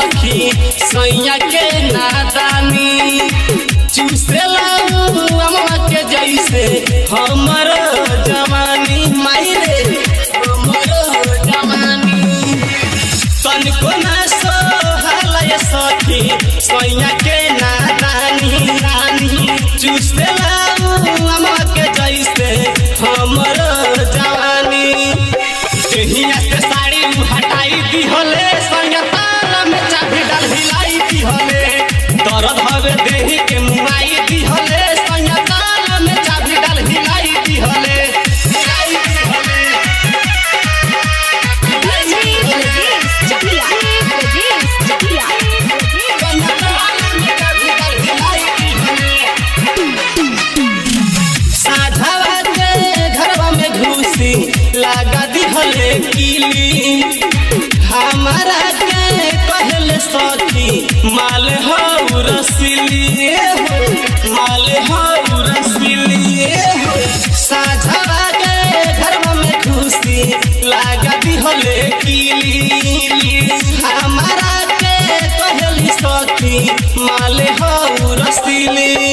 सखी सैया के नादानी चूसेला अम्मा के जैसे हमर जवानी माई रे हमर जवानी तनको ना सोहला सखी सैया के नादानी रानी चूसेला अम्मा के जैसे हमर जवानी हिया के साड़ी हटाई दिहले संग ताल में चाबी डाल हिलाई दिहले दर्द हवे देही के मुआई दिहले संग ताल में चाबी डाल हिलाई दिहले हिलाई दिहले साझावा के घरवा में घुसी लगा दिहले कीली हमारा के कहले सखी माल हो रसीली माल हो रसीली साझावा के घरवा में घुसी लगा दिहले कीली हमारा के कहले सखी माल हो रसीली